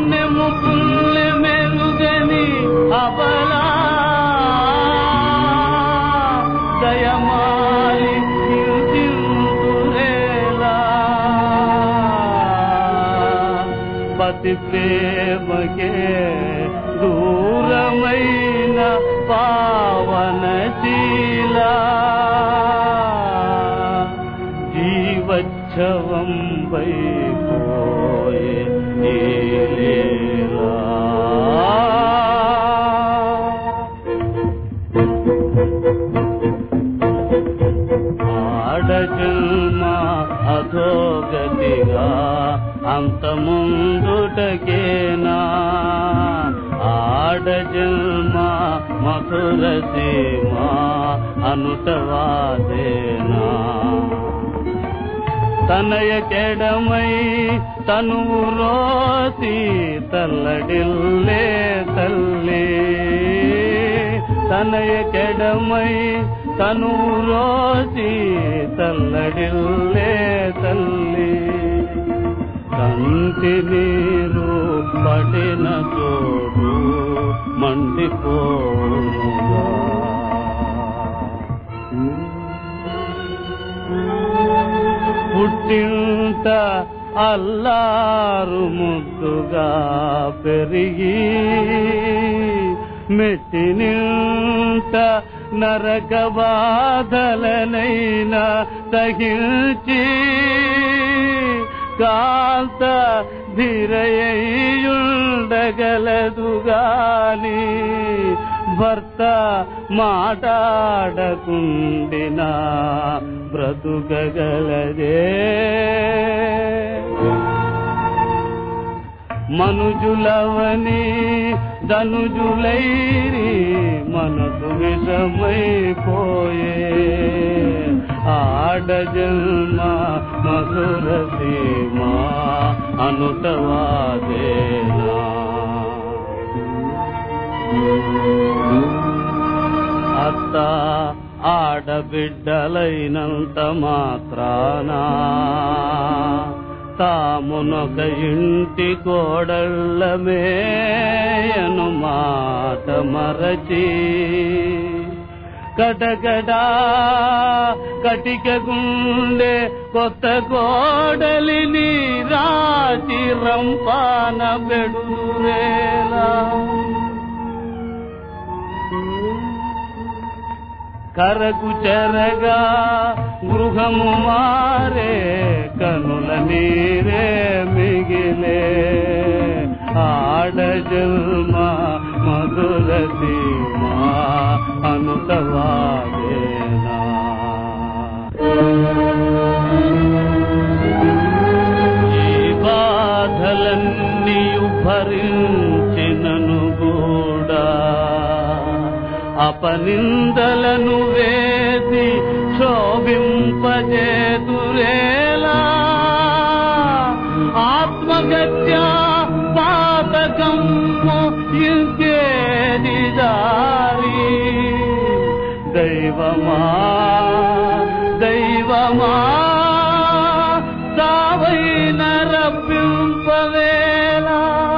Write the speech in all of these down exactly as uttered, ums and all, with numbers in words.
పుణ్యము పుణ్యమెరుగని అబలా దయమాలి చింతురేలా పతి ప్రేమకే దూరమైన పావనశీలా జీవచ్ఛవం వైపోయే లీలా ఆడజన్మ అధోగతిగా అంతముందుటకేనా ఆడజన్మ మధుర సీమ అనుటవాదేనా తనయ కెడమై తనువు రోసి తల్లడిల్లే తల్లి తనయ కెడమై తనువు రోసి తల్లడిల్లే తల్లి కంటి నీరు పడిన తోడు మండిపోనుగా పుట్టింట అల్లారు ముద్దుగా పెరిగి మెట్టినింట నరక బాధలనైనా తగిల్చి కాంత ధీరయ్యుండగలదుగాని భర్త మాటాడకుండినా బ్రతుకగలదే మనుజులవని ధనుజులైరి మనసు విషమైపోయే ఆడజన్మ మధుర సీమ అనుటవాదేనా అత్త ఆడబిడ్డలైనంత మాత్రానా తామునొక ఇంటి కోడళ్ళమేయను మాట మరచి కటకడా కటిక గుండె కొత్త కోడలిని రాచి రంపాన పెడురేలా కరకు చెరగా గృహము మారే కనుల నీరే మిగిలే ఆడజన్మ మధుర సీమ అనుటవాదేనా ఈ బాధలన్నీయు భరించినను కూడా అపనిందలను వేసి శోభింపజేతురేలా ఆత్మహత్య పాతకము ఇంకేది దారి దైవమా దైవమా సావైన రప్పింపవేలా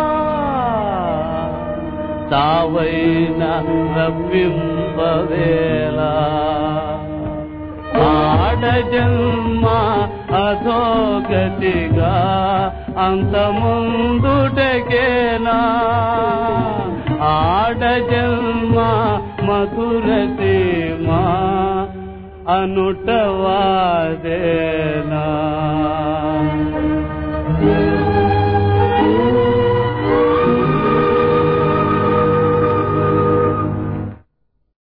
సావైన రప్పింపవేలా ఆడజన్మ అధోగతిగా అంతముందుటకేనా ఆడజన్మ మధుర సీమ అనుటవాదేనా